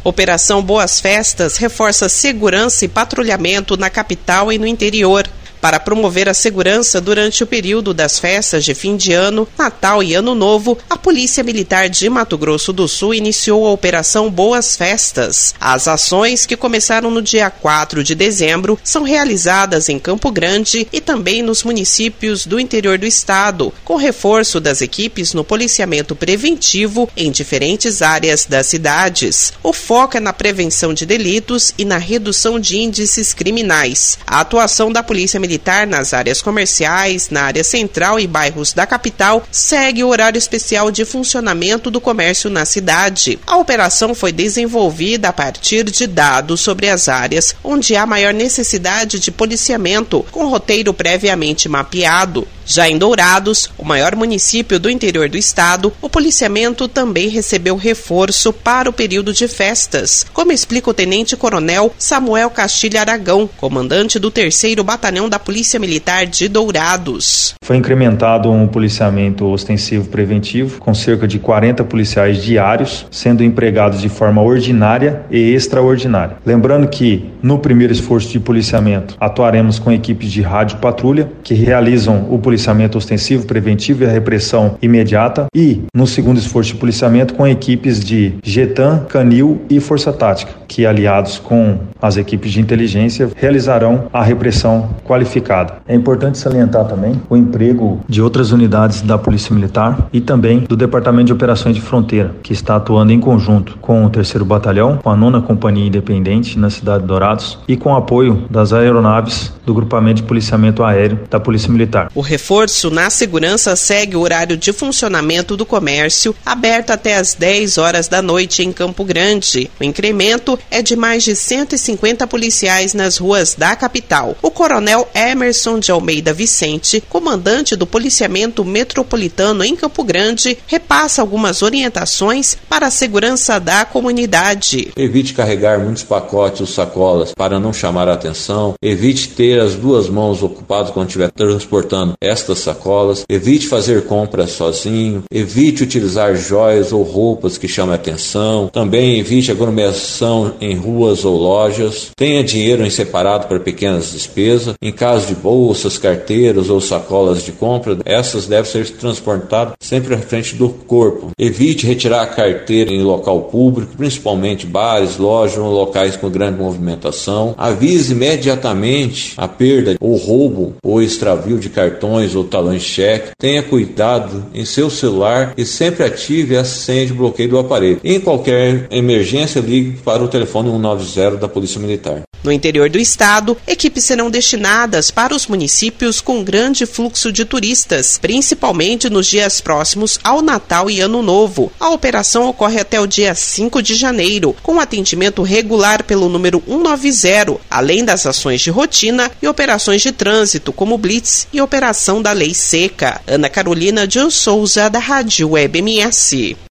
Operação Boas Festas reforça segurança e patrulhamento na capital e no interior. Para promover a segurança durante o período das festas de fim de ano, Natal e Ano Novo, a Polícia Militar de Mato Grosso do Sul iniciou a Operação Boas Festas. As ações, que começaram no dia 4 de dezembro, são realizadas em Campo Grande e também nos municípios do interior do estado, com reforço das equipes no policiamento preventivo em diferentes áreas das cidades. O foco é na prevenção de delitos e na redução de índices criminais. A atuação da Polícia Militar nas áreas comerciais, na área central e bairros da capital segue o horário especial de funcionamento do comércio na cidade. A operação foi desenvolvida a partir de dados sobre as áreas onde há maior necessidade de policiamento, com roteiro previamente mapeado. Já em Dourados, o maior município do interior do estado, o policiamento também recebeu reforço para o período de festas, como explica o tenente-coronel Samuel Castilho Aragão, comandante do 3º Batalhão da Polícia Militar de Dourados. Foi incrementado um policiamento ostensivo preventivo, com cerca de 40 policiais diários, sendo empregados de forma ordinária e extraordinária. Lembrando que, no primeiro esforço de policiamento, atuaremos com equipes de rádio patrulha, que realizam o policiamento ostensivo preventivo e a repressão imediata, e no segundo esforço de policiamento com equipes de GETAM, Canil e Força Tática, que aliados com as equipes de inteligência realizarão a repressão qualificada. É importante salientar também o emprego de outras unidades da Polícia Militar e também do Departamento de Operações de Fronteira, que está atuando em conjunto com o 3º Batalhão, com a 9ª Companhia Independente na cidade de Dourados e com o apoio das aeronaves do Grupamento de Policiamento Aéreo da Polícia Militar. O reforço na segurança segue o horário de funcionamento do comércio, aberto até às 10 horas da noite em Campo Grande. O incremento é de mais de 150 policiais nas ruas da capital. O coronel Emerson de Almeida Vicente, comandante do policiamento metropolitano em Campo Grande, repassa algumas orientações para a segurança da comunidade. Evite carregar muitos pacotes ou sacolas para não chamar a atenção. Evite ter as duas mãos ocupadas quando estiver transportando estas sacolas. Evite fazer compras sozinho. Evite utilizar joias ou roupas que chamem a atenção. Também evite aglomeração em ruas ou lojas. Tenha dinheiro em separado para pequenas despesas. Em caso de bolsas, carteiras ou sacolas de compra, essas devem ser transportadas sempre à frente do corpo. Evite retirar a carteira em local público, principalmente bares, lojas ou locais com grande movimentação. Avise imediatamente a perda ou roubo ou extravio de cartões ou talões de cheque. Tenha cuidado em seu celular e sempre ative a senha de bloqueio do aparelho. Em qualquer emergência, ligue para o telefone 190 da Polícia Militar. No interior do estado, equipes serão destinadas para os municípios com grande fluxo de turistas, principalmente nos dias próximos ao Natal e Ano Novo. A operação ocorre até o dia 5 de janeiro, com atendimento regular pelo número 190, além das ações de rotina e operações de trânsito, como Blitz e Operação da Lei Seca. Ana Carolina de Souza, da Rádio Web MS.